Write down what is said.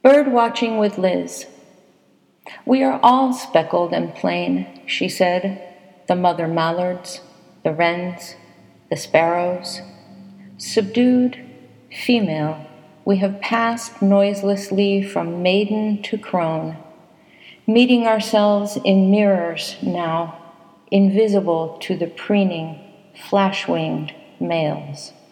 Bird watching with Liz. We are all speckled and plain, she said, the mother mallards, the wrens, the sparrows. Subdued, female, we have passed noiselessly from maiden to crone, meeting ourselves in mirrors now, invisible to the preening, flash-winged males.